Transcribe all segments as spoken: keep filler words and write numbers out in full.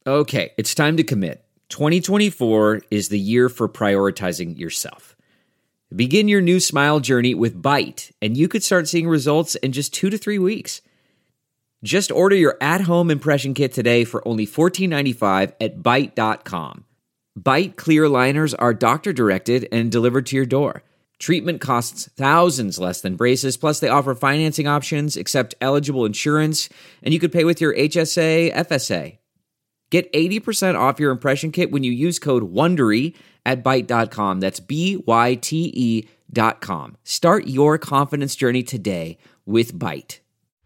Okay, it's time to commit. twenty twenty-four is the year for prioritizing yourself. Begin your new smile journey with Byte, and you could start seeing results in just two to three weeks. Just order your at-home impression kit today for only fourteen ninety-five at byte dot com. Byte clear aligners are doctor-directed and delivered to your door. Treatment costs thousands less than braces, plus they offer financing options, accept eligible insurance, and you could pay with your H S A, F S A. Get eighty percent off your impression kit when you use code WONDERY at byte dot com. That's B Y T E dot com. Start your confidence journey today with Byte.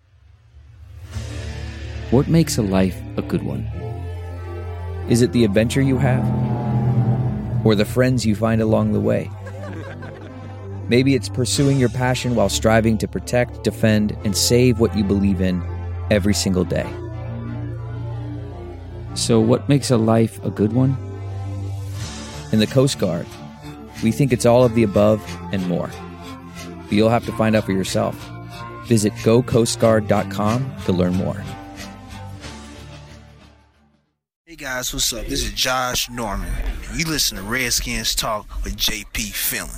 What makes a life a good one? Is it the adventure you have? Or the friends you find along the way? Maybe it's pursuing your passion while striving to protect, defend, and save what you believe in every single day. So what makes a life a good one? In the Coast Guard, we think it's all of the above and more. But you'll have to find out for yourself. Visit go coast guard dot com to learn more. Hey guys, what's up? This is Josh Norman. You listen to Redskins Talk with J P Finley.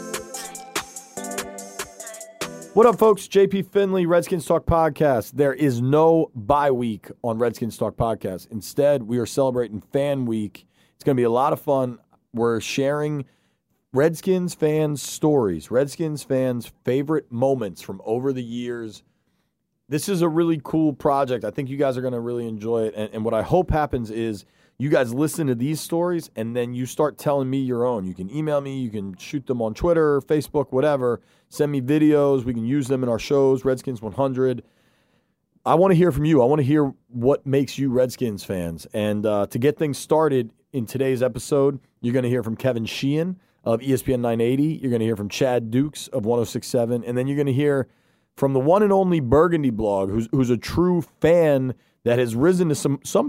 What up, folks? J P Finley, Redskins Talk Podcast. There is no bye week on Redskins Talk Podcast. Instead, we are celebrating Fan Week. It's going to be a lot of fun. We're sharing Redskins fans' stories, Redskins fans' favorite moments from over the years. This is a really cool project. I think you guys are going to really enjoy it. And, and what I hope happens is you guys listen to these stories, and then you start telling me your own. You can email me. You can shoot them on Twitter, Facebook, whatever. Send me videos. We can use them in our shows, Redskins one hundred. I want to hear from you. I want to hear what makes you Redskins fans. And uh, to get things started in today's episode, you're going to hear from Kevin Sheehan of E S P N nine eighty. You're going to hear from Chad Dukes of one oh six point seven. And then you're going to hear from the one and only Burgundy Blog, who's who's a true fan that has risen to some, some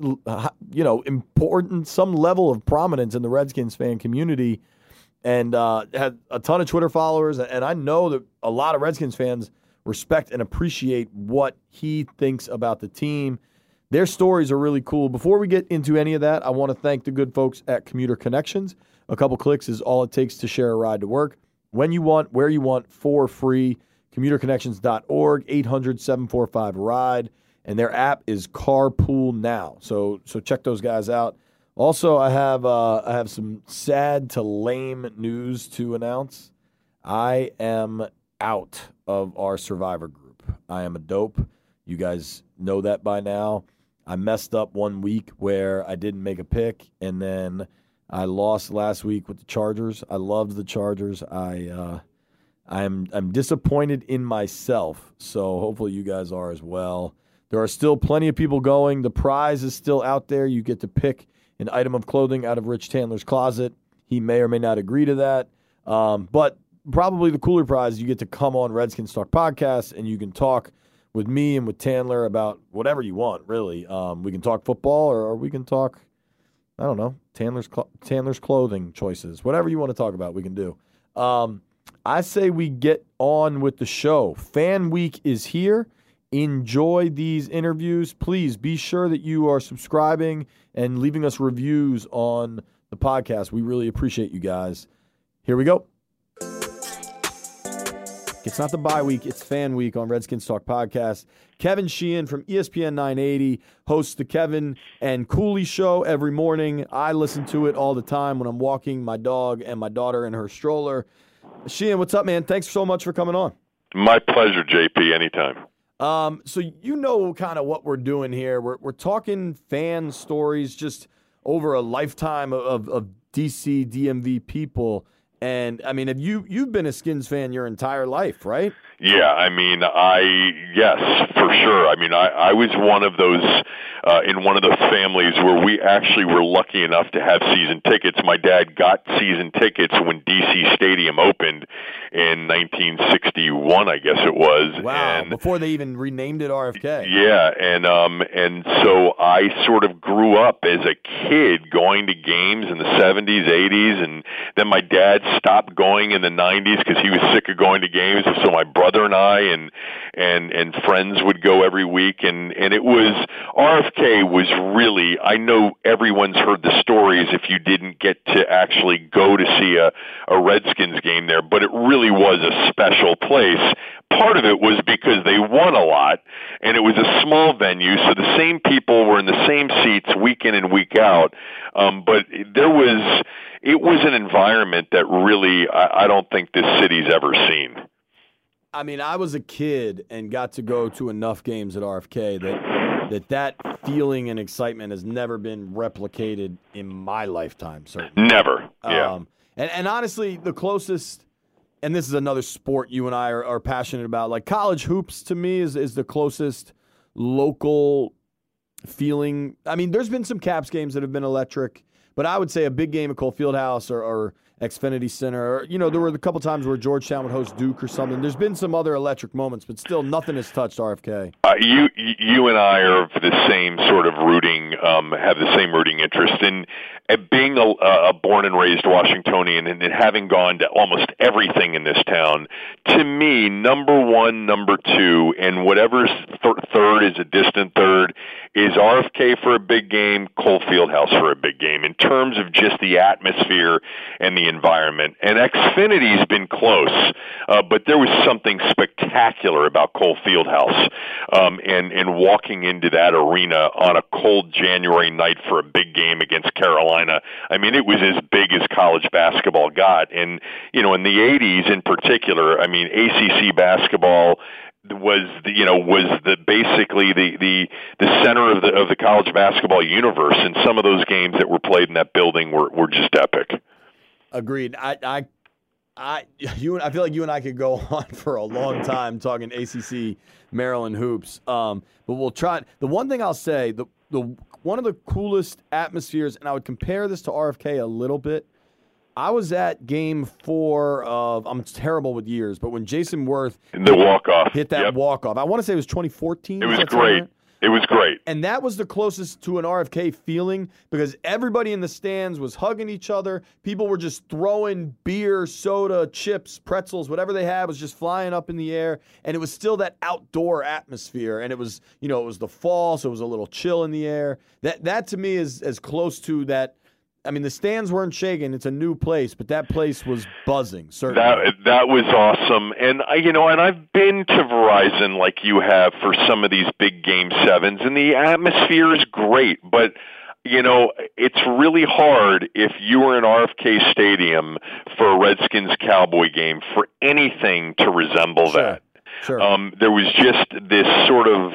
you know, important, some level of prominence in the Redskins fan community, and uh, had a ton of Twitter followers. And I know that a lot of Redskins fans respect and appreciate what he thinks about the team. Their stories are really cool. Before we get into any of that, I want to thank the good folks at Commuter Connections. A couple clicks is all it takes to share a ride to work. When you want, where you want, for free. commuter connections dot org, eight hundred, seven four five, RIDE. And their app is Carpool Now. So so check those guys out. Also, I have uh, I have some sad to lame news to announce. I am out of our Survivor group. I am a dope. You guys know that by now. I messed up one week where I didn't make a pick, and then I lost last week with the Chargers. I loved the Chargers. I uh, I'm I'm disappointed in myself. So hopefully you guys are as well. There are still plenty of people going. The prize is still out there. You get to pick an item of clothing out of Rich Tandler's closet. He may or may not agree to that. Um, but probably the cooler prize, you get to come on Redskins Talk Podcast, and you can talk with me and with Tandler about whatever you want, really. Um, we can talk football, or, or we can talk, I don't know, Tandler's, cl- Tandler's clothing choices. Whatever you want to talk about, we can do. Um, I say we get on with the show. Fan Week is here. Enjoy these interviews. Please be sure that you are subscribing and leaving us reviews on the podcast. We really appreciate you guys. Here we go. It's not the bye week. It's Fan Week on Redskins Talk Podcast. Kevin Sheehan from E S P N nine eighty hosts the Kevin and Cooley Show every morning. I listen to it all the time when I'm walking my dog and my daughter in her stroller. Sheehan, what's up, man? Thanks so much for coming on. My pleasure, J P. Anytime. Um, so you know kind of what we're doing here. We're we're talking fan stories just over a lifetime of, of D C, D M V people. And, I mean, have you, you've been a Skins fan your entire life, right? Yeah, I mean, I, yes, for sure. I mean, I, I was one of those, uh, in one of those families where we actually were lucky enough to have season tickets. My dad got season tickets when D C Stadium opened in nineteen sixty-one, I guess it was. Wow, and, before they even renamed it R F K. Yeah, and um, and so I sort of grew up as a kid going to games in the seventies, eighties, and then my dad stopped going in the nineties because he was sick of going to games, so my brother brother and I and and and friends would go every week, and and it was R F K was really, I know everyone's heard the stories if you didn't get to actually go to see a a Redskins game there, but it really was a special place. Part of it was because they won a lot, and it was a small venue, so the same people were in the same seats week in and week out. Um, but there was, it was an environment that really, I, I don't think this city's ever seen. I mean, I was a kid and got to go to enough games at R F K that that, that feeling and excitement has never been replicated in my lifetime, certainly. Never, yeah. Um, and, and honestly, the closest, and this is another sport you and I are, are passionate about, like college hoops to me is, is the closest local feeling. I mean, there's been some Caps games that have been electric, but I would say a big game at Cole Fieldhouse or, or Xfinity Center, or, you know, there were a couple times where Georgetown would host Duke or something. There's been some other electric moments, but still nothing has touched R F K. Uh, you you and I are of the same sort of rooting, um, have the same rooting interest. In uh, being a, a born and raised Washingtonian and, and having gone to almost everything in this town, to me, number one, number two, and whatever's th- third is a distant third, is R F K for a big game, Cole Fieldhouse for a big game, in terms of just the atmosphere and the environment. And Xfinity's been close, uh, but there was something spectacular about Cole Fieldhouse, um, and, and walking into that arena on a cold January night for a big game against Carolina. I mean, it was as big as college basketball got. And, you know, in the eighties in particular, I mean, A C C basketball was the, you know was the basically the the the center of the of the college basketball universe, and some of those games that were played in that building were were just epic. Agreed. I, I, I, you, I feel like you and I could go on for a long time talking A C C Maryland hoops. Um, but we'll try. The one thing I'll say, the the one of the coolest atmospheres, and I would compare this to R F K a little bit. I was at game four of, I'm terrible with years, but when Jason Worth the walk-off hit that yep. walk-off, I want to say it was twenty fourteen. It was great. It was great. And that was the closest to an R F K feeling because everybody in the stands was hugging each other. People were just throwing beer, soda, chips, pretzels, whatever they had was just flying up in the air. And it was still that outdoor atmosphere. And it was, you know, it was the fall, so it was a little chill in the air. That, that to me is as close to that. I mean, the stands weren't shaking. It's a new place, but that place was buzzing, certainly. That that was awesome. And, I, you know, and I've been to Verizon like you have for some of these big Game sevens, and the atmosphere is great. But, you know, it's really hard if you were in R F K Stadium for a Redskins-Cowboy game for anything to resemble sure. that. Sure. Um, there was just this sort of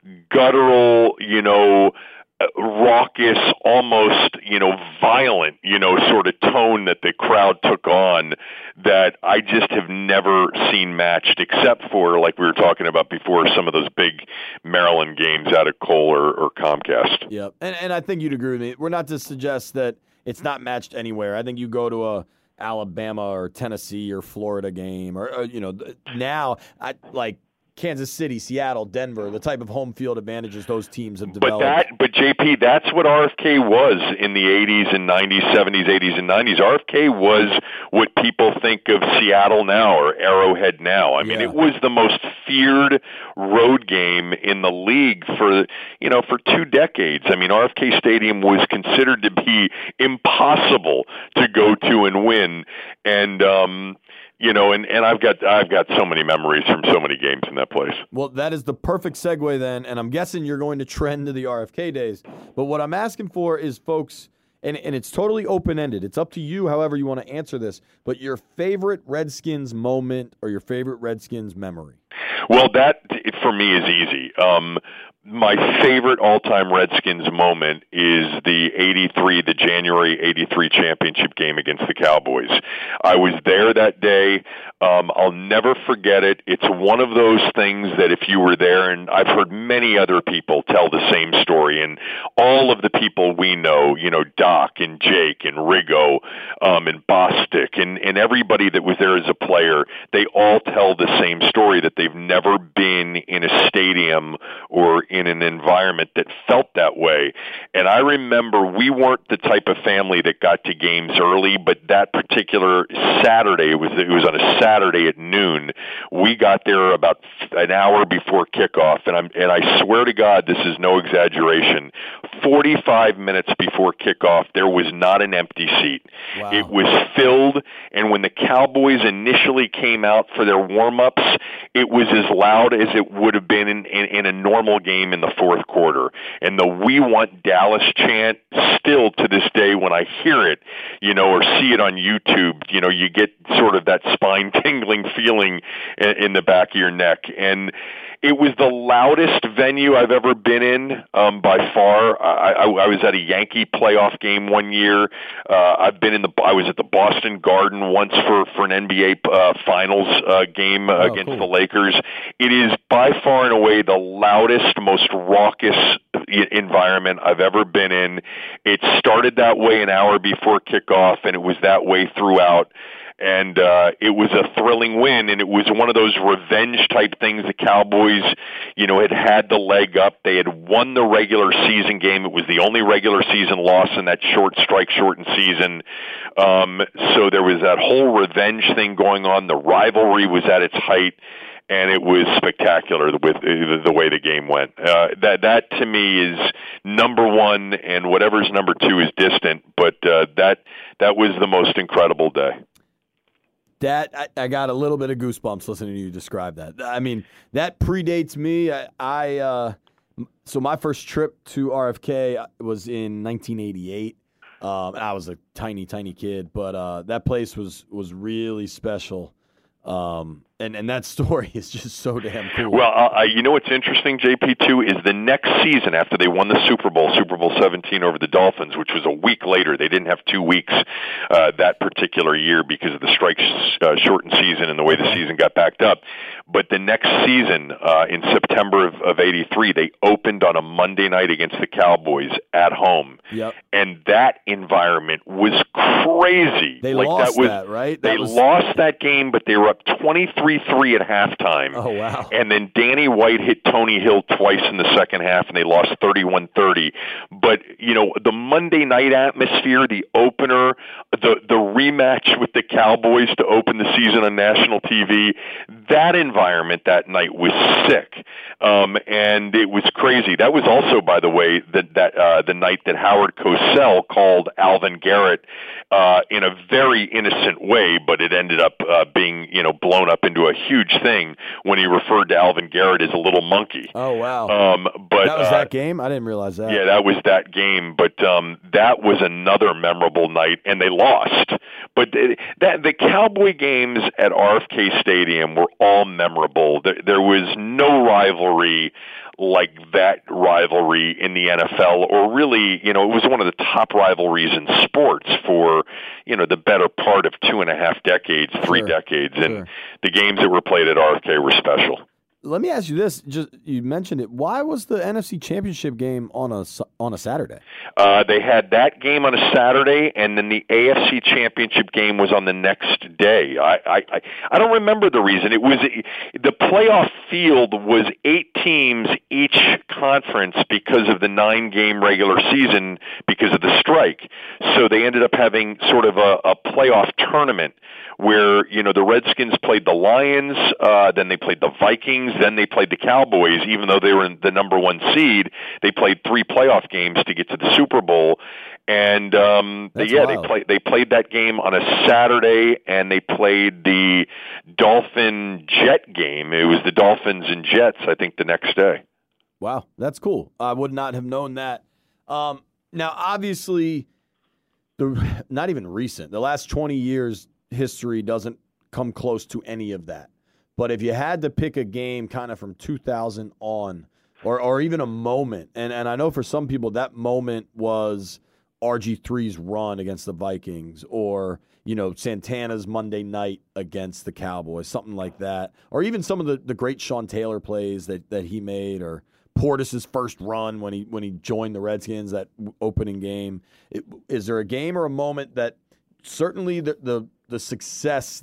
guttural, you know, raucous, almost, you know, violent, you know, sort of tone that the crowd took on that I just have never seen matched, except for, like we were talking about before, some of those big Maryland games out of Cole or, or Comcast. Yeah, and, and I think you'd agree with me. We're not to suggest that it's not matched anywhere. I think you go to a Alabama or Tennessee or Florida game, or, or you know, now, I like, Kansas City, Seattle, Denver, the type of home field advantages those teams have developed. But that, but J P, that's what R F K was in the eighties and nineties, seventies, eighties, and nineties. R F K was what people think of Seattle now or Arrowhead now. I mean, yeah. it was the most feared road game in the league for, you know, for two decades. I mean, R F K Stadium was considered to be impossible to go to and win. And, um, You know, and, and I've got I've got so many memories from so many games in that place. Well, that is the perfect segue then, and I'm guessing you're going to trend to the R F K days. But what I'm asking for is, folks, and, and it's totally open-ended. It's up to you however you want to answer this, but your favorite Redskins moment or your favorite Redskins memory. Well, that, for me, is easy. Um, my favorite all-time Redskins moment is the eighty-three, the January eighty-three championship game against the Cowboys. I was there that day. Um, I'll never forget it. It's one of those things that if you were there, and I've heard many other people tell the same story, and all of the people we know, you know, Doc and Jake and Riggo um, and Bostic and, and everybody that was there as a player, they all tell the same story, that they've never been in a stadium or in an environment that felt that way. And I remember we weren't the type of family that got to games early, but that particular Saturday, it was it was on a Saturday at noon, we got there about an hour before kickoff, and I'm and I swear to God, this is no exaggeration, forty-five minutes before kickoff, there was not an empty seat. Wow. It was filled, and when the Cowboys initially came out for their warm-ups, it was as loud as it would have been in, in, in a normal game in the fourth quarter. And the "We Want Dallas" chant, still to this day, when I hear it, you know, or see it on YouTube, you know, you get sort of that spine-tingling feeling in, in the back of your neck. And it was the loudest venue I've ever been in, um, by far. I, I, I was at a Yankee playoff game one year. Uh, I've been in the. I was at the Boston Garden once for, for an N B A uh, Finals uh, game uh, oh, against cool. the Lakers. It is by far and away the loudest, most raucous environment I've ever been in. It started that way an hour before kickoff, and it was that way throughout. And uh, it was a thrilling win, and it was one of those revenge-type things. The Cowboys, you know, had had the leg up. They had won the regular season game. It was the only regular season loss in that short strike, shortened season. Um, so there was that whole revenge thing going on. The rivalry was at its height, and it was spectacular with the way the game went. Uh, that that to me is number one, and whatever's number two is distant. But uh, that that was the most incredible day. That I, I got a little bit of goosebumps listening to you describe that. I mean, that predates me. I, I uh, so my first trip to R F K was in nineteen eighty-eight. Um, I was a tiny, tiny kid, but uh, that place was was really special. Um, and, and that story is just so damn cool. Well, uh, you know what's interesting, J P, too, is the next season after they won the Super Bowl, Super Bowl seventeen over the Dolphins, which was a week later. They didn't have two weeks uh, that particular year because of the strike uh, shortened season and the way the season got backed up. But the next season, uh, in September of, of eighty-three, they opened on a Monday night against the Cowboys at home. Yep. And that environment was crazy. They like, lost that, was, that, right? They That was... lost that game, but they were up twenty-three three at halftime. Oh, wow. And then Danny White hit Tony Hill twice in the second half, and they lost thirty-one thirty. But, you know, the Monday night atmosphere, the opener, the, the rematch with the Cowboys to open the season on national T V, that environment that night was sick. Um, and it was crazy. That was also, by the way, the, that, uh, the night that Howard Cosell called Alvin Garrett uh, in a very innocent way, but it ended up uh, being, you know, blown up into a huge thing when he referred to Alvin Garrett as a little monkey. Oh, wow. Um, but that was uh, that game? I didn't realize that. Yeah, that was that game. But um, that was another memorable night, and they lost. But they, that the Cowboy games at R F K Stadium were all memorable. There, there was no rivalry like that rivalry in the N F L, or really, you know, it was one of the top rivalries in sports for, you know, the better part of two and a half decades, three Sure. decades, Sure. and the games that were played at R F K were special. Let me ask you this. Just you mentioned it. Why was the N F C Championship game on a on a Saturday? Uh, they had that game on a Saturday, and then the A F C Championship game was on the next day. I I, I don't remember the reason. It was the playoff field was eight teams each conference because of the nine-game regular season because of the strike. So they ended up having sort of a, a playoff tournament where, you know, the Redskins played the Lions, uh, then they played the Vikings, then they played the Cowboys. Even though they were in the number one seed, they played three playoff games to get to the Super Bowl. And um, they, yeah, wild. they played they played that game on a Saturday, and they played the Dolphin Jet game. It was the Dolphins and Jets, I think, the next day. Wow, that's cool. I would not have known that. Um, now, obviously, the not even recent. The last twenty years. History doesn't come close to any of that. But if you had to pick a game kind of from two thousand on, or or even a moment, and, and I know for some people that moment was R G three's run against the Vikings, or, you know, Santana's Monday night against the Cowboys, something like that, or even some of the, the great Sean Taylor plays that, that he made, or Portis's first run when he when he joined the Redskins, that opening game. It, is there a game or a moment that certainly the, the the success, this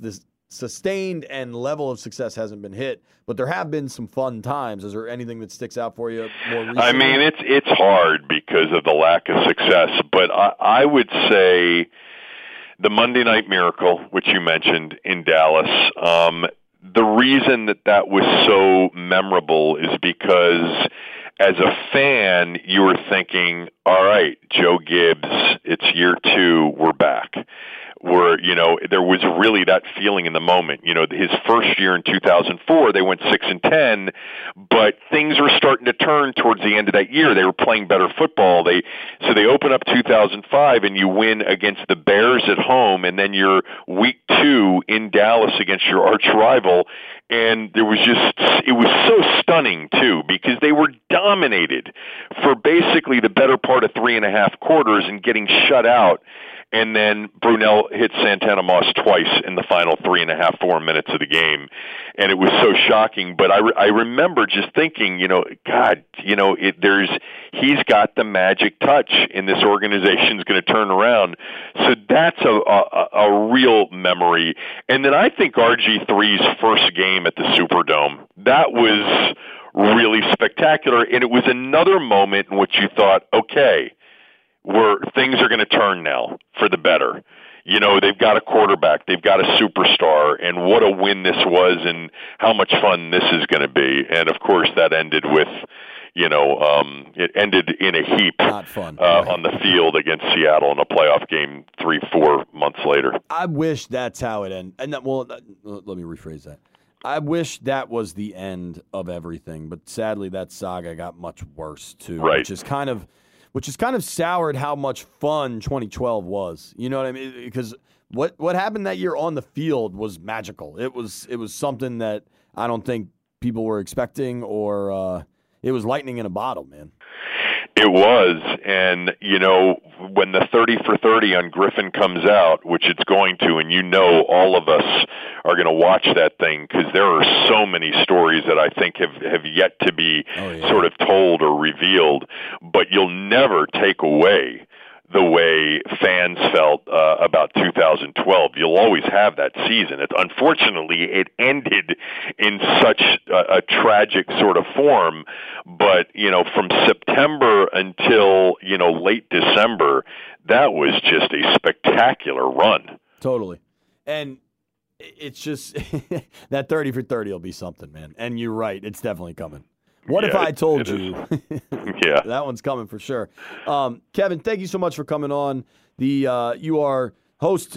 sustained and level of success hasn't been hit, but there have been some fun times. Is there anything that sticks out for you more recently? I mean, it's it's hard because of the lack of success, but I, I would say the Monday Night Miracle, which you mentioned in Dallas, um, the reason that that was so memorable is because as a fan, you were thinking, all right, Joe Gibbs, it's year two, we're back. Where, you know, there was really that feeling in the moment. You know, his first year in two thousand four, they went six and ten, but things were starting to turn towards the end of that year. They were playing better football. They so they open up two thousand five, and you win against the Bears at home, and then you're week two in Dallas against your arch rival. And there was just, it was so stunning, too, because they were dominated for basically the better part of three and a half quarters and getting shut out. And then Brunell hit Santana Moss twice in the final three and a half, four minutes of the game. And it was so shocking. But I, re- I remember just thinking, you know, God, you know, it, there's, he's got the magic touch, and this organization's going to turn around. So that's a, a, a real memory. And then I think R G three's first game at the Superdome, that was really spectacular. And it was another moment in which you thought, okay, where things are going to turn now for the better. You know, they've got a quarterback, they've got a superstar, and what a win this was and how much fun this is going to be. And, of course, that ended with, you know, um, it ended in a heap Not fun. Uh, right. on the field against Seattle in a playoff game three, four months later. I wish that's how it ended. And that, well, that, let me rephrase that. I wish that was the end of everything, but sadly that saga got much worse, too, right. which is kind of – which has kind of soured how much fun twenty twelve was. You know what I mean? Because what what happened that year on the field was magical. It was it was something that I don't think people were expecting, or uh, it was lightning in a bottle, man. It was, and, you know, when the thirty for thirty on Griffin comes out, which it's going to, and you know all of us are going to watch that thing, because there are so many stories that I think have, have yet to be oh, yeah. sort of told or revealed, but you'll never take away the way fans felt uh, about two thousand twelve. You'll always have that season. It, unfortunately, it ended in such a, a tragic sort of form, but, you know, from September until, you know, late December, that was just a spectacular run. Totally. And it's just that thirty for thirty will be something, man. And you're right. It's definitely coming. What yeah, if I told you? Yeah. That one's coming for sure. Um, Kevin, thank you so much for coming on. The uh, You are host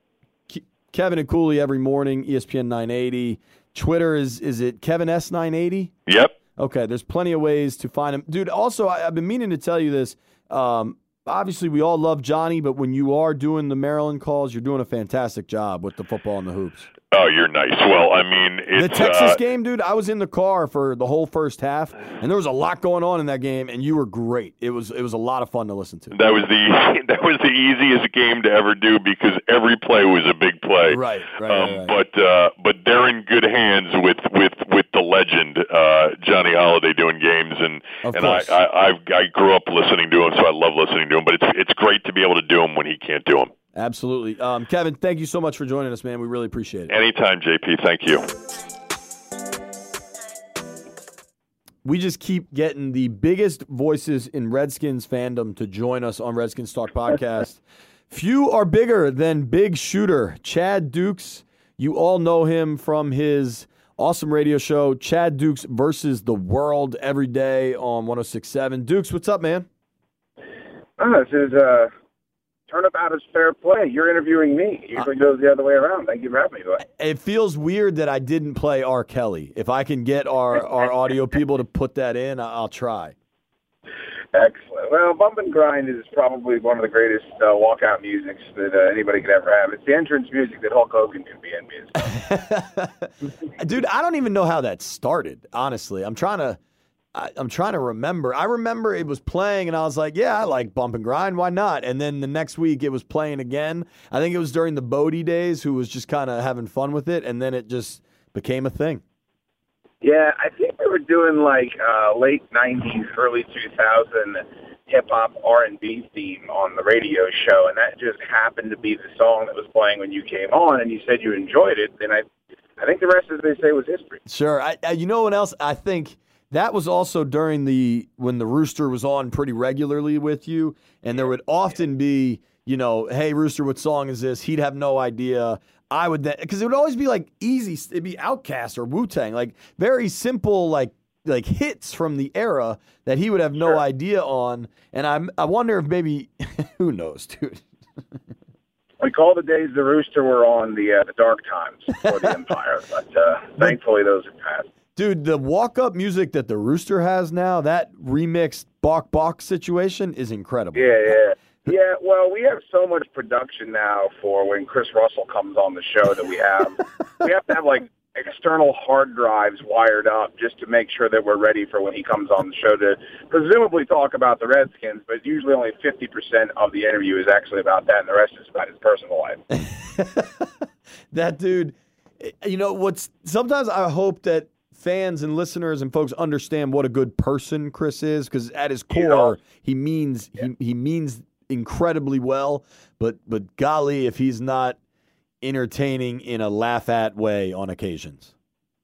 Ke- Kevin and Cooley every morning, E S P N nine eighty. Twitter, is is it Kevin S nine eighty? Yep. Okay, there's plenty of ways to find him. Dude, also, I, I've been meaning to tell you this. Um, obviously, we all love Johnny, but when you are doing the Maryland calls, you're doing a fantastic job with the football and the hoops. Oh, you're nice. Well, I mean, it's, the Texas uh, game, dude, I was in the car for the whole first half, and there was a lot going on in that game, and you were great. It was it was a lot of fun to listen to. That was the that was the easiest game to ever do, because every play was a big play. Right, right. Um, right, right. But uh, but they're in good hands with with, with the legend uh, Johnny Holiday doing games, and of and I, I I've, I grew up listening to him, so I love listening to him. But it's it's great to be able to do them when he can't do them. Absolutely. Um, Kevin, thank you so much for joining us, man. We really appreciate it. Anytime, J P. Thank you. We just keep getting the biggest voices in Redskins fandom to join us on Redskins Talk Podcast. Few are bigger than Big Shooter, Chad Dukes. You all know him from his awesome radio show, Chad Dukes versus the World, every day on one oh six point seven. Dukes, what's up, man? Oh, this is uh turnabout is fair play. You're interviewing me. It usually goes the other way around. Thank you for having me. It feels weird that I didn't play R. Kelly. If I can get our, our audio people to put that in, I'll try. Excellent. Well, Bump and Grind is probably one of the greatest uh, walkout musics that uh, anybody could ever have. It's the entrance music that Hulk Hogan could be in. Dude, I don't even know how that started, honestly. I'm trying to... I, I'm trying to remember. I remember it was playing, and I was like, yeah, I like Bump and Grind. Why not? And then the next week it was playing again. I think it was during the Bodie days, who was just kind of having fun with it, and then it just became a thing. Yeah, I think we were doing like uh, late nineties, early two thousand hip-hop R and B theme on the radio show, and that just happened to be the song that was playing when you came on, and you said you enjoyed it, then I I think the rest, as they say, was history. Sure. I, I, you know what else? I think that was also during the when the Rooster was on pretty regularly with you, and there would often be, you know, hey, Rooster, what song is this? He'd have no idea. I would then, because it would always be like easy. It'd be Outkast or Wu-Tang, like very simple, like like hits from the era that he would have no Sure. idea on. And I'm I wonder if maybe who knows, dude. We call the days the Rooster were on the uh, the dark times for the Empire, but uh, thankfully those have passed. Dude, the walk-up music that the Rooster has now, that remixed Bok Bok situation is incredible. Yeah, yeah. Yeah, well, we have so much production now for when Chris Russell comes on the show that we have. we have to have, like, external hard drives wired up just to make sure that we're ready for when he comes on the show to presumably talk about the Redskins, but usually only fifty percent of the interview is actually about that, and the rest is about his personal life. That dude, you know, what's sometimes I hope that fans and listeners and folks understand what a good person Chris is, because at his core, he means yeah. he, he means incredibly well, but but golly, if he's not entertaining in a laugh at way on occasions.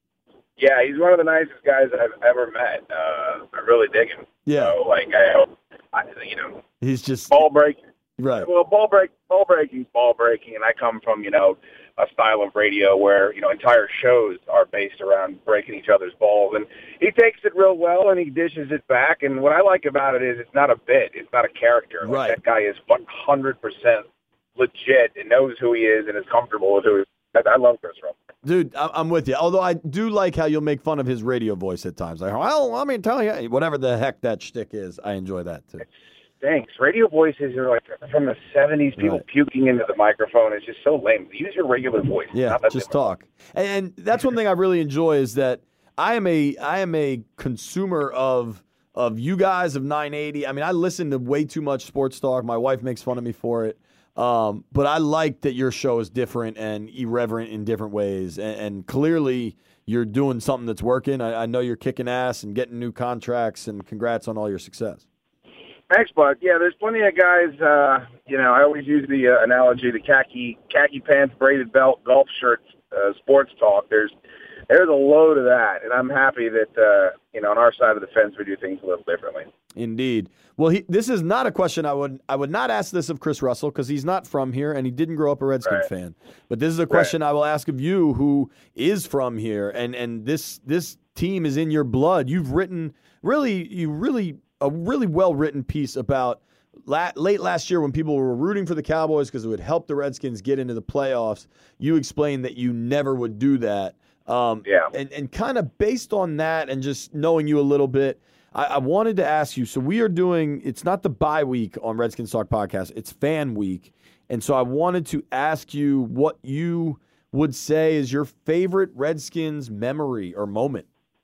Yeah, he's one of the nicest guys I've ever met. Uh, I really dig him. Yeah, so, like I hope, I, you know, he's just ball breaking. Right. Well, ball break, ball breaking's ball breaking, and I come from you know a style of radio where you know entire shows are based around breaking each other's balls, and he takes it real well and he dishes it back. And what I like about it is it's not a bit, it's not a character. Like, right. That guy is one hundred percent legit and knows who he is and is comfortable with who he is. I love Chris Russell. Dude, I'm with you. Although I do like how you'll make fun of his radio voice at times. Like, well, let me tell you, whatever the heck that shtick is, I enjoy that too. Thanks. Radio voices are like from the seventies, people right. puking into the microphone. It's just so lame. Use your regular voice. Yeah, just different. Talk. And that's one thing I really enjoy is that I am a I am a consumer of of you guys of nine eighty. I mean, I listen to way too much sports talk. My wife makes fun of me for it. Um, but I like that your show is different and irreverent in different ways. And, and clearly you're doing something that's working. I, I know you're kicking ass and getting new contracts, and congrats on all your success. Thanks, bud. Yeah, there's plenty of guys, uh, you know, I always use the uh, analogy, the khaki khaki pants, braided belt, golf shirts, uh, sports talk. There's there's a load of that, and I'm happy that, uh, you know, on our side of the fence we do things a little differently. Indeed. Well, he, this is not a question I would I would not ask this of Chris Russell because he's not from here and he didn't grow up a Redskins right. fan. But this is a question right. I will ask of you who is from here, and, and this this team is in your blood. You've written really you really a really well written piece about la- late last year when people were rooting for the Cowboys because it would help the Redskins get into the playoffs. You explained that you never would do that. Um, yeah. And and kind of based on that and just knowing you a little bit, I, I wanted to ask you, so we are doing, it's not the bye week on Redskins Talk Podcast, it's fan week. And so I wanted to ask you what you would say is your favorite Redskins memory or moment.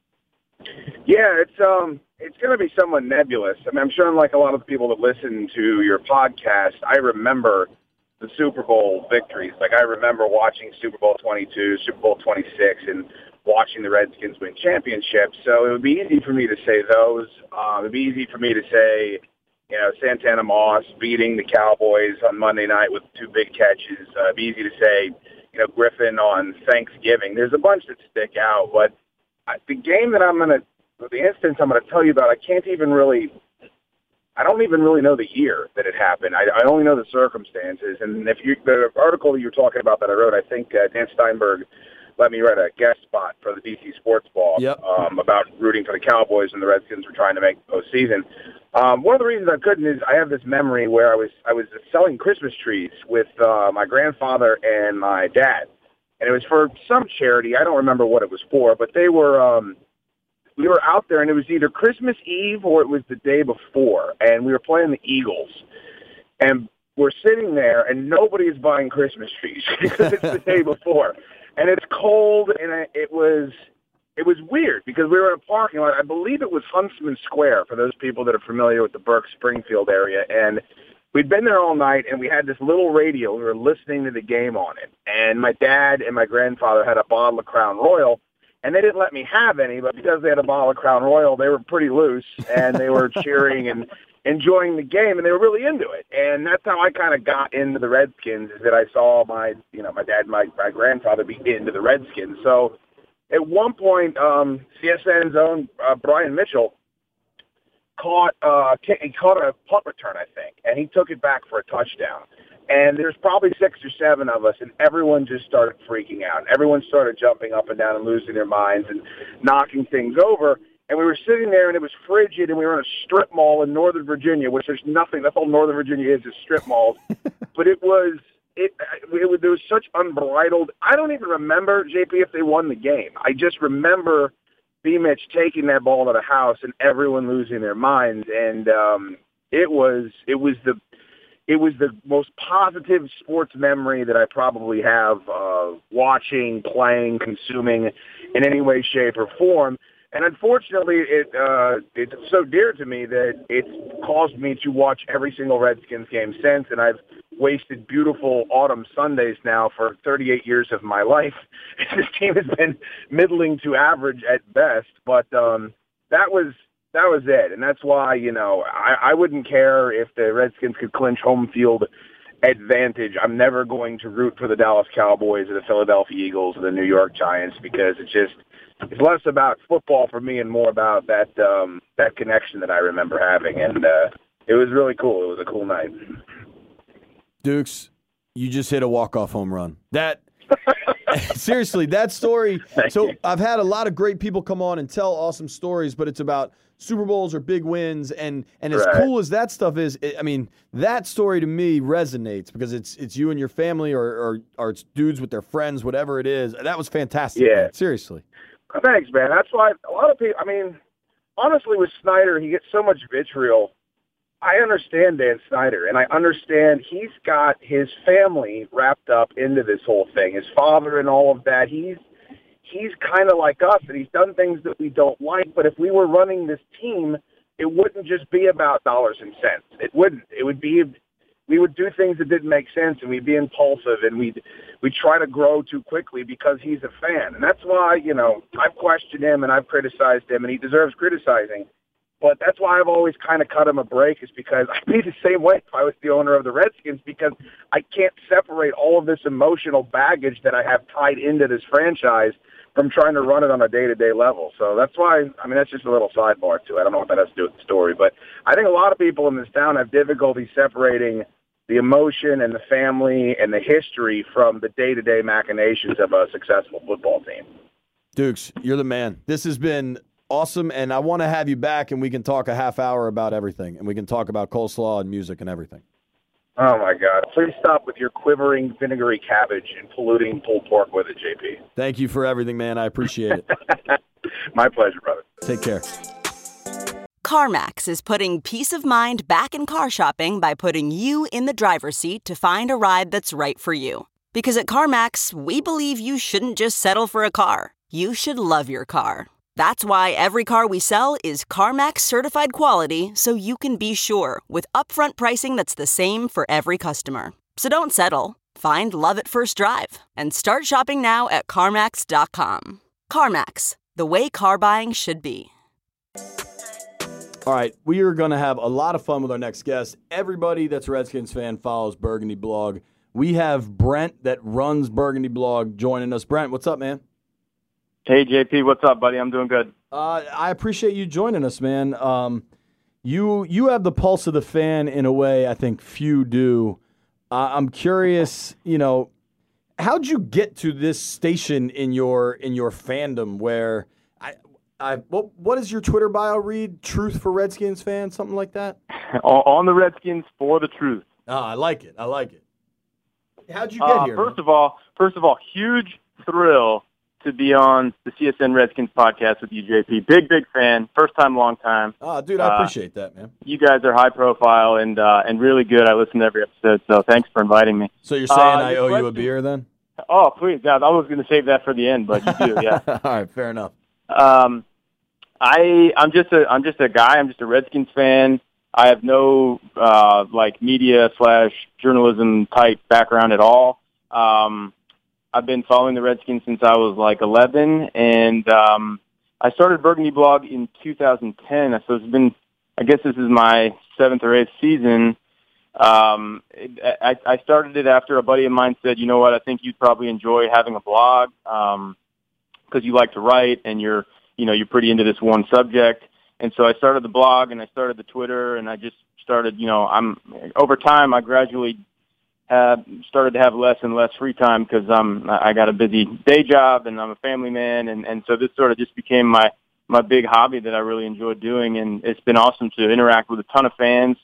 Yeah, it's um, it's going to be somewhat nebulous. I mean, I'm sure unlike a lot of the people that listen to your podcast, I remember the Super Bowl victories. Like, I remember watching Super Bowl twenty-two, Super Bowl twenty-six, and watching the Redskins win championships. So it would be easy for me to say those. Um, it would be easy for me to say, you know, Santana Moss beating the Cowboys on Monday night with two big catches. Uh, it would be easy to say, you know, Griffin on Thanksgiving. There's a bunch that stick out, but I, the game that I'm going to, the instance I'm going to tell you about, I can't even really, I don't even really know the year that it happened. I, I only know the circumstances. And if you, the article that you're talking about that I wrote, I think uh, Dan Steinberg let me write a guest spot for the D C Sports Ball yep. um, about rooting for the Cowboys and the Redskins were trying to make the postseason. Um, one of the reasons I couldn't is I have this memory where I was I was selling Christmas trees with uh, my grandfather and my dad, and it was for some charity. I don't remember what it was for, but they were um, we were out there, and it was either Christmas Eve or it was the day before, and we were playing the Eagles, and we're sitting there, and nobody is buying Christmas trees because it's the day before. And it's cold, and it was it was weird because we were in a parking lot. I believe it was Huntsman Square, for those people that are familiar with the Burke Springfield area. And we'd been there all night, and we had this little radio. We were listening to the game on it. And my dad and my grandfather had a bottle of Crown Royal, And they didn't let me have any, but because they had a bottle of Crown Royal, they were pretty loose, and they were cheering and enjoying the game, and they were really into it. And that's how I kind of got into the Redskins, is that I saw my, you know, my dad and my, my grandfather be into the Redskins. So at one point, um, C S N's own uh, Brian Mitchell caught uh, he caught a punt return, I think, and he took it back for a touchdown. And there's probably six or seven of us, and everyone just started freaking out. Everyone started jumping up and down and losing their minds and knocking things over. And we were sitting there, and it was frigid, and we were in a strip mall in Northern Virginia, which there's nothing. That's all Northern Virginia is, is strip malls. But it was it, it was there was such unbridled. I don't even remember, J P, if they won the game. I just remember B-Mitch taking that ball to the house and everyone losing their minds. And um, it was it was the It was the most positive sports memory that I probably have uh, watching, playing, consuming in any way, shape, or form. And unfortunately, it uh, it's so dear to me that it's caused me to watch every single Redskins game since, and I've wasted beautiful autumn Sundays now for thirty-eight years of my life. This team has been middling to average at best, but um, that was That was it, and that's why, you know, I, I wouldn't care if the Redskins could clinch home field advantage. I'm never going to root for the Dallas Cowboys or the Philadelphia Eagles or the New York Giants, because it's just it's less about football for me and more about that um, that connection that I remember having, and uh, it was really cool. It was a cool night. Dukes, you just hit a walk-off home run. That seriously, that story. So I've had a lot of great people come on and tell awesome stories, but it's about Super Bowls or big wins, and and as right. cool as that stuff is, it, I mean, that story to me resonates because it's it's you and your family, or or, or it's dudes with their friends, whatever it is. That was fantastic. Yeah, man. Seriously. Thanks, man. That's why a lot of people. I mean, honestly, with Snyder, he gets so much vitriol. I understand Dan Snyder, and I understand he's got his family wrapped up into this whole thing. His father and all of that. He's he's kind of like us, and he's done things that we don't like. But if we were running this team, it wouldn't just be about dollars and cents. It wouldn't. It would be, we would do things that didn't make sense, and we'd be impulsive, and we'd, we'd try to grow too quickly because he's a fan. And that's why, you know, I've questioned him, and I've criticized him, and he deserves criticizing. But that's why I've always kind of cut him a break, is because I'd be the same way if I was the owner of the Redskins, because I can't separate all of this emotional baggage that I have tied into this franchise from trying to run it on a day-to-day level. So that's why, I mean, that's just a little sidebar to it. I don't know what that has to do with the story, but I think a lot of people in this town have difficulty separating the emotion and the family and the history from the day-to-day machinations of a successful football team. Dukes, you're the man. This has been awesome, and I want to have you back, and we can talk a half hour about everything, and we can talk about coleslaw and music and everything. Oh, my God. Please stop with your quivering vinegary cabbage and polluting pulled pork with it, J P. Thank you for everything, man. I appreciate it. My pleasure, brother. Take care. CarMax is putting peace of mind back in car shopping by putting you in the driver's seat to find a ride that's right for you. Because at CarMax, we believe you shouldn't just settle for a car. You should love your car. That's why every car we sell is CarMax certified quality, so you can be sure with upfront pricing that's the same for every customer. So don't settle. Find love at first drive and start shopping now at CarMax dot com. CarMax, the way car buying should be. All right, we are going to have a lot of fun with our next guest. Everybody that's a Redskins fan follows Burgundy Blog. We have Brent that runs Burgundy Blog joining us. Brent, what's up, man? Hey, J P, what's up, buddy? I'm doing good. Uh, I appreciate you joining us, man. Um, you you have the pulse of the fan in a way I think few do. Uh, I'm curious, you know, how'd you get to this station in your in your fandom where I I what what is your Twitter bio read? Truth for Redskins fans, something like that? On the Redskins for the truth. Oh, I like it. I like it. How'd you get uh, here? First man? of all, first of all, huge thrill to be on the C S N Redskins podcast with you, J P. Big, big fan. First time, long time. Oh, dude, I appreciate uh, that, man. You guys are high profile and uh, and really good. I listen to every episode, so thanks for inviting me. So you're saying uh, I owe question? you a beer then? Oh, please. Yeah, I was going to save that for the end, but you do, yeah. All right, fair enough. Um, I I'm just a I'm just a guy. I'm just a Redskins fan. I have no uh, like media slash journalism type background at all. Um, I've been following the Redskins since I was like eleven, and um, I started Burgundy Blog in two thousand ten. So it's been, I guess this is my seventh or eighth season. Um, I, I started it after a buddy of mine said, you know what, I think you'd probably enjoy having a blog um, because you like to write and you're, you know, you're pretty into this one subject. And so I started the blog and I started the Twitter and I just started, you know, I'm over time I gradually have started to have less and less free time because I'm I got a busy day job and I'm a family man, and and so this sort of just became my my big hobby that I really enjoy doing, and it's been awesome to interact with a ton of fans.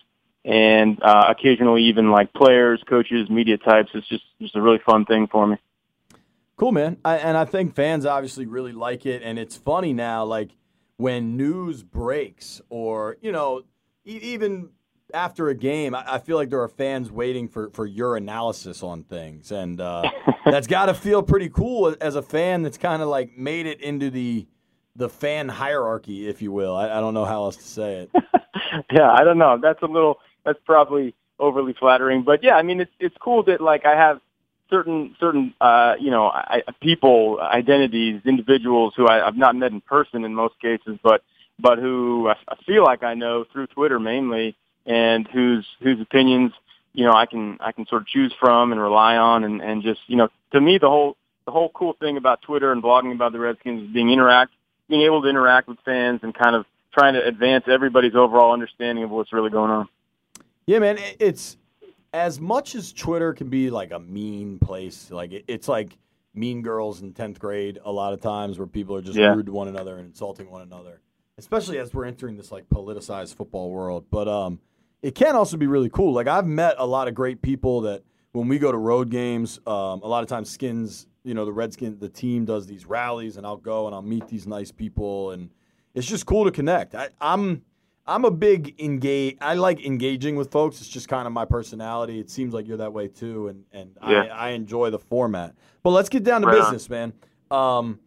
And uh, occasionally even like players, coaches, media types. It's just just a really fun thing for me. Cool, man. I, and I think fans obviously really like it. And it's funny now, like when news breaks or, you know, e- even after a game, I, I feel like there are fans waiting for, for your analysis on things. And uh, that's got to feel pretty cool as a fan that's kind of like made it into the the fan hierarchy, if you will. I, I don't know how else to say it. Yeah, I don't know. That's a little... That's probably overly flattering, but yeah, I mean, it's it's cool that like I have certain certain uh, you know I, people, identities, individuals who I, I've not met in person in most cases, but but who I, I feel like I know through Twitter mainly, and whose whose opinions you know I can I can sort of choose from and rely on, and, and just you know to me the whole the whole cool thing about Twitter and blogging about the Redskins is being interact being able to interact with fans and kind of trying to advance everybody's overall understanding of what's really going on. Yeah, man, it's as much as Twitter can be like a mean place. Like it's like Mean Girls in tenth grade a lot of times where people are just yeah. rude to one another and insulting one another, especially as we're entering this like politicized football world. But um, it can also be really cool. Like I've met a lot of great people that when we go to road games, um, a lot of times Skins, you know, the Redskins, the team does these rallies, and I'll go and I'll meet these nice people, and it's just cool to connect. I, I'm. I'm a big engage. I like engaging with folks. It's just kind of my personality. It seems like you're that way too, and and yeah. I, I enjoy the format. But let's get down to right business, on. man. Um,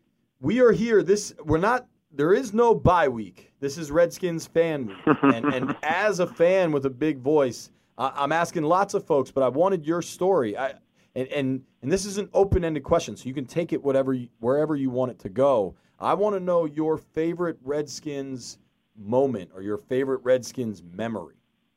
we are here. This we're not. There is no bye week. This is Redskins fan week, and and as a fan with a big voice, I, I'm asking lots of folks. But I wanted your story. I and and and this is an open-ended question, so you can take it whatever you, wherever you want it to go. I want to know your favorite Redskins moment or your favorite Redskins memory.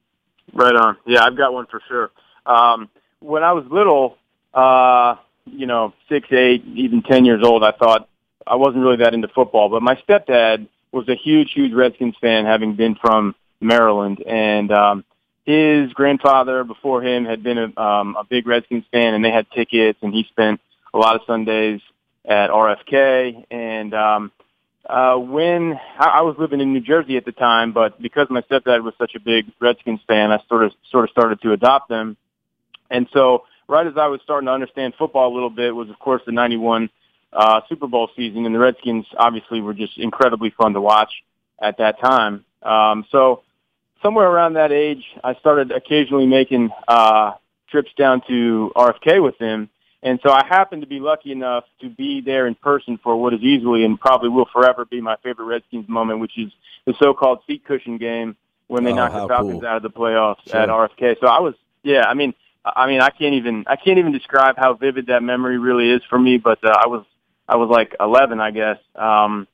Right on. Yeah, I've got one for sure. Um, when I was little, uh, you know, six, eight, even ten years old, I thought I wasn't really that into football, but my stepdad was a huge, huge Redskins fan, having been from Maryland. And um, his grandfather before him had been a, um, a big Redskins fan, and they had tickets, and he spent a lot of Sundays at R F K. And um, Uh, when I, I was living in New Jersey at the time, but because my stepdad was such a big Redskins fan, I sort of sort of started to adopt them. And so, right as I was starting to understand football a little bit, was of course the ninety-one uh, Super Bowl season, and the Redskins obviously were just incredibly fun to watch at that time. Um, so, somewhere around that age, I started occasionally making uh, trips down to R F K with him. And so I happened to be lucky enough to be there in person for what is easily and probably will forever be my favorite Redskins moment, which is the so-called seat cushion game when they oh, knocked the Falcons cool. out of the playoffs sure. at R F K. So I was, yeah, I mean, I mean, I can't even, I can't even describe how vivid that memory really is for me. But uh, I was, I was like eleven, I guess. Um,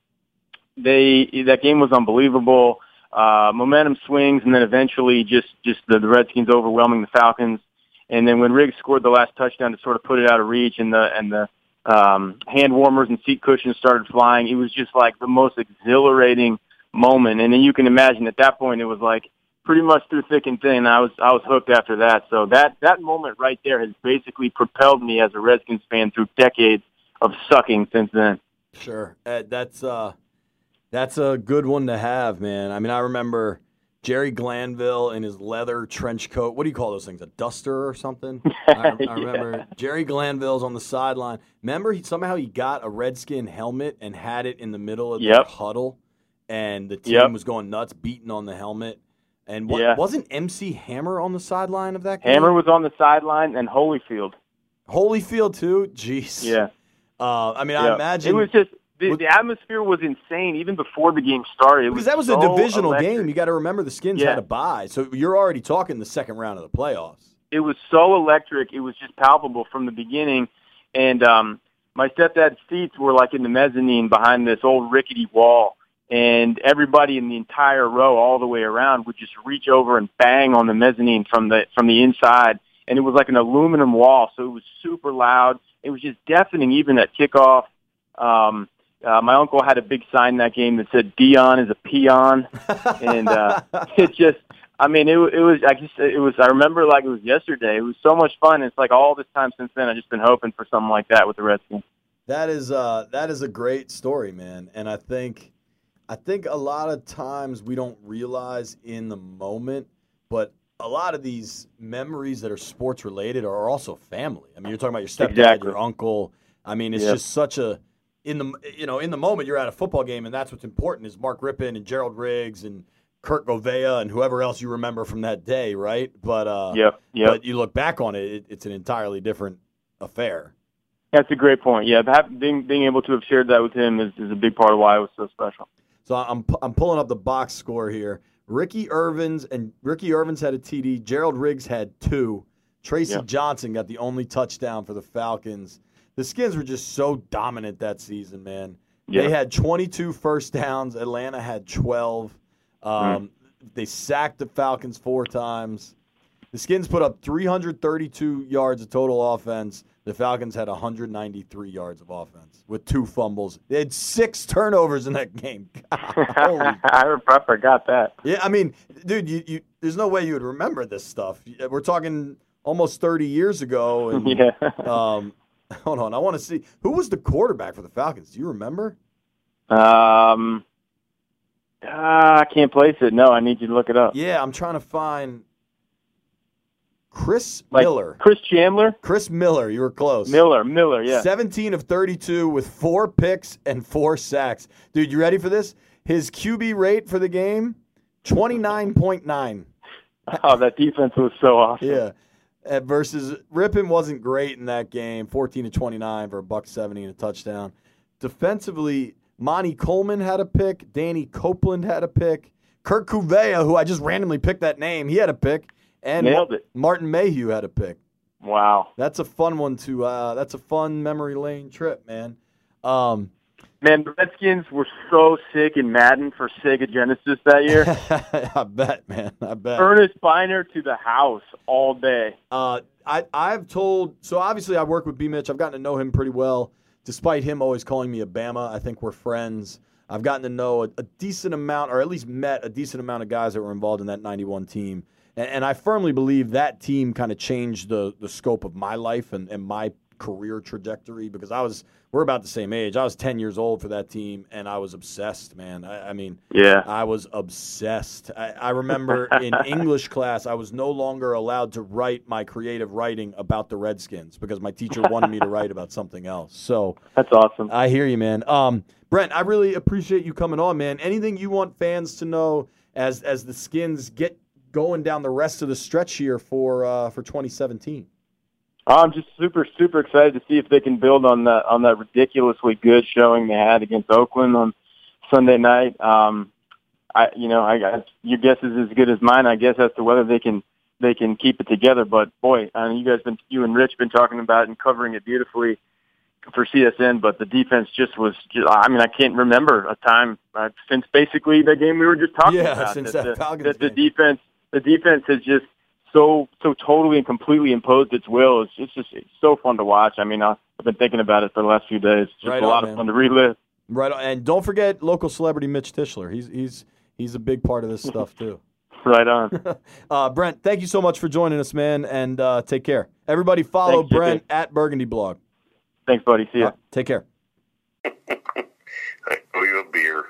they that game was unbelievable. Uh, momentum swings, and then eventually just, just the, the Redskins overwhelming the Falcons. And then when Riggs scored the last touchdown to sort of put it out of reach, and the and the um, hand warmers and seat cushions started flying, it was just like the most exhilarating moment. And then you can imagine at that point it was like pretty much through thick and thin. I was I was hooked after that. So that that moment right there has basically propelled me as a Redskins fan through decades of sucking since then. Sure, uh, that's uh, that's a good one to have, man. I mean, I remember Jerry Glanville in his leather trench coat. What do you call those things? A duster or something? I, I remember yeah. Jerry Glanville's on the sideline. Remember, he, somehow he got a Redskin helmet and had it in the middle of yep. the huddle, and the team yep. was going nuts, beating on the helmet. And what, yeah. wasn't M C Hammer on the sideline of that game? Hammer was on the sideline, and Holyfield. Holyfield, too? Jeez. Yeah. Uh, I mean, yep. I imagine. It was just. The, the atmosphere was insane even before the game started. It because was that was so a divisional electric. game. You got to remember the Skins yeah. had a bye, so you're already talking the second round of the playoffs. It was so electric. It was just palpable from the beginning. And um, my stepdad's seats were like in the mezzanine behind this old rickety wall. And everybody in the entire row all the way around would just reach over and bang on the mezzanine from the from the inside. And it was like an aluminum wall, so it was super loud. It was just deafening even at kickoff. Um, uh, my uncle had a big sign that game that said, Dion is a peon. And uh, it just, I mean, it, it was, I just, it was, I remember like it was yesterday. It was so much fun. It's like all this time since then, I've just been hoping for something like that with the Redskins. That is, uh, that is a great story, man. And I think, I think a lot of times we don't realize in the moment, but a lot of these memories that are sports related are also family. I mean, you're talking about your stepdad, exactly. your uncle. I mean, it's yep. just such a in the you know in the moment you're at a football game, and that's what's important is Mark Rippon and Gerald Riggs and Kurt Govea and whoever else you remember from that day, right? But uh, yeah, yeah. But you look back on it, it, it's an entirely different affair. That's a great point. Yeah, being being able to have shared that with him is, is a big part of why it was so special. So I'm I'm pulling up the box score here. Ricky Irvins and Ricky Irvins had a T D. Gerald Riggs had two. Tracy yep. Johnson got the only touchdown for the Falcons. The Skins were just so dominant that season, man. Yep. They had twenty-two first downs. Atlanta had twelve. Um, mm. They sacked the Falcons four times. The Skins put up three hundred thirty-two yards of total offense. The Falcons had one hundred ninety-three yards of offense with two fumbles. They had six turnovers in that game. God, I forgot that. Yeah, I mean, dude, you, you there's no way you would remember this stuff. We're talking almost thirty years ago. And, yeah. Um, hold on, I want to see who was the quarterback for the Falcons. Do you remember? Um, uh, I can't place it. No, I need you to look it up. Yeah, I'm trying to find. Chris like Miller. Chris Chandler? Chris Miller, you were close. Miller, Miller, yeah. seventeen of thirty-two with four picks and four sacks. Dude, you ready for this? His Q B rate for the game, twenty-nine point nine. Oh, that defense was so awesome. Yeah. Uh, versus Rippon wasn't great in that game, fourteen to twenty-nine for a buck seventy and a touchdown. Defensively, Monty Coleman had a pick. Danny Copeland had a pick. Kurt Kuvea, who I just randomly picked that name, he had a pick. And Nailed it. Martin Mayhew had a pick. Wow. That's a fun one to uh, that's a fun memory lane trip, man. Um, man, the Redskins were so sick in Madden for Sega Genesis that year. I bet, man. I bet. Ernest Biner to the house all day. Uh, I, I've told – so obviously I work with B-Mitch. I've gotten to know him pretty well. Despite him always calling me a Bama, I think we're friends. I've gotten to know a, a decent amount, or at least met a decent amount of guys that were involved in that ninety-one team. And I firmly believe that team kind of changed the, the scope of my life and, and my career trajectory because I was we're about the same age. I was ten years old for that team, and I was obsessed, man. I, I mean, yeah, I was obsessed. I, I remember in English class, I was no longer allowed to write my creative writing about the Redskins because my teacher wanted me to write about something else. So that's awesome. I hear you, man. Um, Brent, I really appreciate you coming on, man. Anything you want fans to know as as the Skins get going down the rest of the stretch here for uh, for twenty seventeen? I'm just super, super excited to see if they can build on that on that ridiculously good showing they had against Oakland on Sunday night. Um, I, you know, I, I, your guess is as good as mine, I guess, as to whether they can they can keep it together. But boy, I mean, you guys been you and Rich been talking about it and covering it beautifully for C S N. But the defense just was. Just, I mean, I can't remember a time uh, since basically the game we were just talking yeah, about. since that, that the, Falcons that the game. defense. The defense has just so so totally and completely imposed its will. It's, it's just it's so fun to watch. I mean, I've been thinking about it for the last few days. It's just right a on, lot man. of fun to relive. Right on. And don't forget local celebrity Mitch Tischler. He's he's he's a big part of this stuff too. Right on. uh, Brent, thank you so much for joining us, man, and uh, take care. Everybody follow Thanks, Brent you. at Burgundy Blog. Thanks, buddy. See ya. Uh, take care. I owe you a beer.